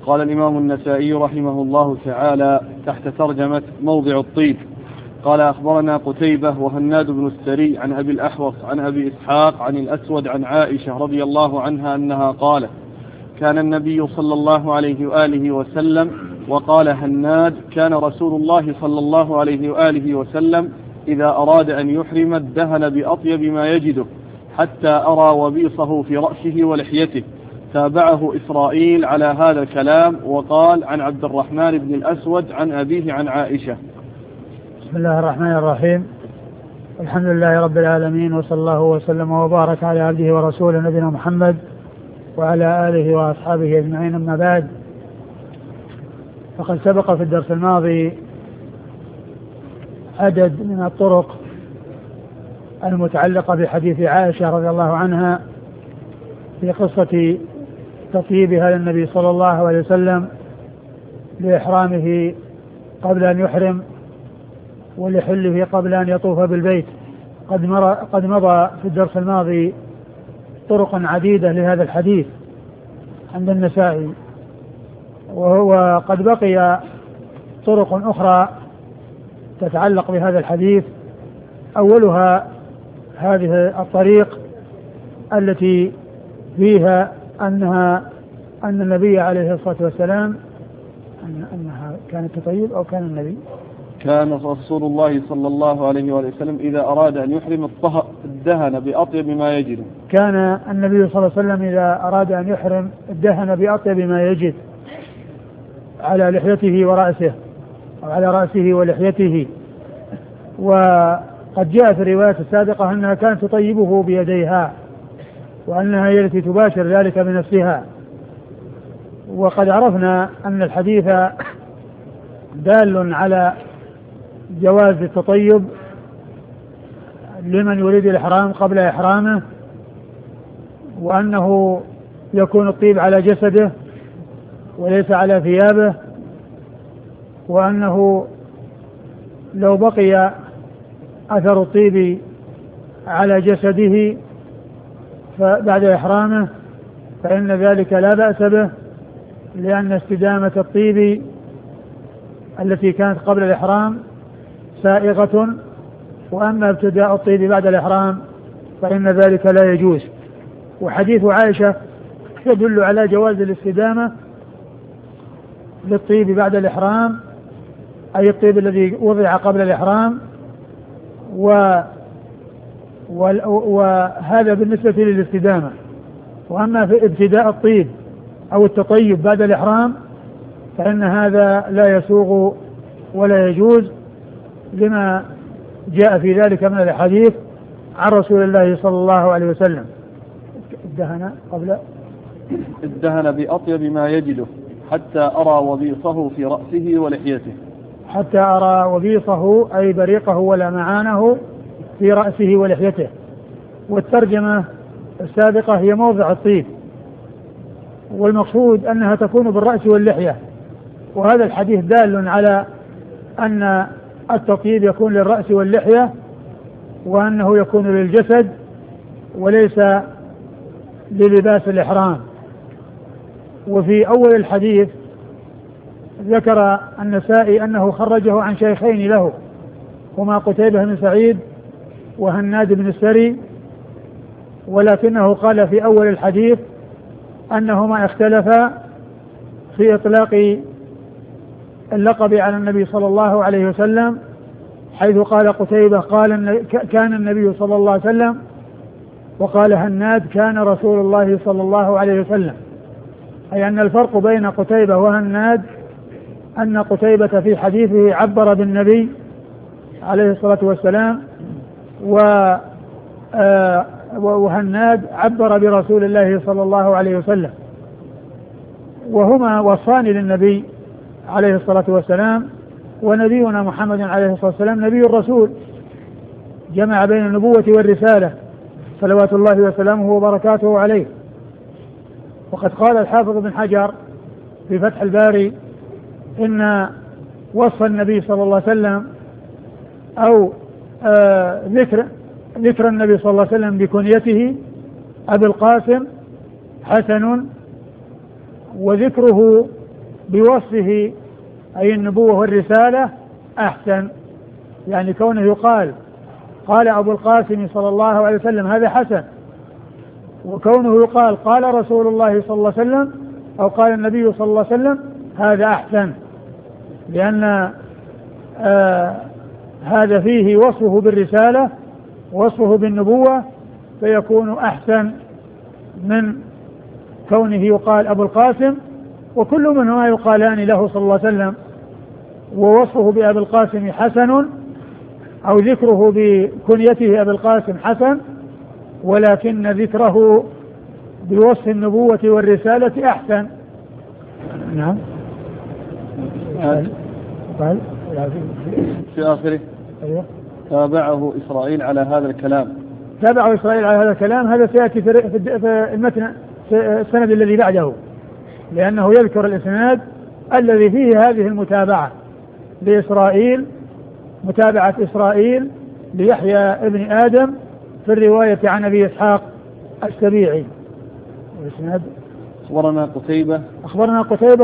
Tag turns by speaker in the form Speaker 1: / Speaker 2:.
Speaker 1: قال الإمام النسائي رحمه الله تعالى تحت ترجمة موضع الطيب. قال أخبرنا قتيبة وهناد بن السري عن أبي الأحوص عن أبي إسحاق عن الأسود عن عائشة رضي الله عنها أنها قالت: كان النبي صلى الله عليه وآله وسلم، وقال هناد: كان رسول الله صلى الله عليه وآله وسلم إذا أراد أن يحرم ادهن بأطيب ما يجده حتى أرى وبيصه في رأسه ولحيته. تابعه إسرائيل على هذا الكلام وقال: عن عبد الرحمن بن الأسود عن أبيه عن عائشة.
Speaker 2: بسم الله الرحمن الرحيم. الحمد لله رب العالمين، وصلى الله وسلم وبارك على عبده ورسوله نبينا محمد وعلى آله وأصحابه أجمعين. أما بعد، فقد سبق في الدرس الماضي عدد من الطرق المتعلقة بحديث عائشة رضي الله عنها في قصة تطيبها للنبي صلى الله عليه وسلم لإحرامه قبل أن يحرم ولحله قبل أن يطوف بالبيت. قد مضى في الدرس الماضي طرق عديدة لهذا الحديث عند النسائي، وهو قد بقي طرق أخرى تتعلق بهذا الحديث. أولها هذه الطريق التي فيها أن النبي عليه الصلاة والسلام أنها كانت تطيب، أو كان النبي
Speaker 1: كان رسول الله صلى الله عليه وسلم إذا أراد أن يحرم الدهن بأطيب ما يجد.
Speaker 2: كان النبي صلى الله عليه وسلم إذا أراد أن يحرم الدهن بأطيب ما يجد على لحيته ورأسه، أو على رأسه ولحيته. وقد جاء في الرواية السابقة أنها كانت تطيبه بيديها، وأنها هي التي تباشر ذلك بنفسها. وقد عرفنا أن الحديث دال على جواز التطيب لمن يريد الإحرام قبل إحرامه، وأنه يكون الطيب على جسده وليس على ثيابه، وأنه لو بقي أثر الطيب على جسده بعد إحرامه فإن ذلك لا بأس به، لأن استدامة الطيب التي كانت قبل الإحرام سائغة، وأما ابتداء الطيب بعد الإحرام فإن ذلك لا يجوز. وحديث عائشة يدل على جواز الاستدامة للطيب بعد الإحرام، أي الطيب الذي وضع قبل الإحرام، وهذا بالنسبة للاستدامة. وأما في ابتداء الطيب أو التطيب بعد الإحرام فإن هذا لا يسوغ ولا يجوز، لما جاء في ذلك من الحديث عن رسول الله صلى الله عليه وسلم.
Speaker 1: الدهن بأطيب ما يجده حتى أرى وبيصه في رأسه ولحيته.
Speaker 2: حتى أرى وبيصه أي بريقه ولمعانه في رأسه ولحيته. والترجمة السابقة هي موضع الطيب، والمقصود أنها تكون بالرأس واللحية. وهذا الحديث دال على أن التطيب يكون للرأس واللحية، وأنه يكون للجسد وليس للباس الإحرام. وفي أول الحديث ذكر النسائي أنه خرجه عن شيخين له، هما قتيبة بن سعيد وهناد بن السري، ولكنه قال في أول الحديث أنهما اختلفا في إطلاق اللقب على النبي صلى الله عليه وسلم، حيث قال قتيبة كان النبي صلى الله عليه وسلم، وقال هناد كان رسول الله صلى الله عليه وسلم. أي أن الفرق بين قتيبة وهناد أن قتيبة في حديثه عبر بالنبي عليه الصلاة والسلام، وهناد عبر برسول الله صلى الله عليه وسلم، وهما وصفان للنبي عليه الصلاة والسلام. ونبينا محمد عليه الصلاة والسلام نبي الرسول، جمع بين النبوة والرسالة صلوات الله وسلامه وبركاته عليه. وقد قال الحافظ بن حجر في فتح الباري إن وصف النبي صلى الله عليه وسلم أو ذكر النبي صلى الله عليه وسلم بكنيته أبي القاسم حسن، وذكره بوصفه أي النبوة والرسالة أحسن. يعني كونه يقال قال أبو القاسم صلى الله عليه وسلم هذا حسن، وكونه يقال قال رسول الله صلى الله عليه وسلم أو قال النبي صلى الله عليه وسلم هذا أحسن، لأن هذا فيه وصفه بالرسالة ووصفه بالنبوة، فيكون أحسن من كونه يقال أبو القاسم، وكل منهما يقالان له صلى الله عليه وسلم، ووصفه بأبي القاسم حسن أو ذكره بكنيته أبي القاسم حسن، ولكن ذكره بوصف النبوة والرسالة أحسن. نعم. قال
Speaker 1: في آخره
Speaker 2: أيوه.
Speaker 1: تابعه إسرائيل على هذا الكلام.
Speaker 2: تابعه إسرائيل على هذا الكلام، هذا سيأتي في المتن السند الذي بعده، لأنه يذكر الإسناد الذي فيه هذه المتابعة لإسرائيل، متابعة إسرائيل ليحيى ابن آدم في الرواية عن أبي إسحاق السبيعي. والإسناد
Speaker 1: أخبرنا قتيبة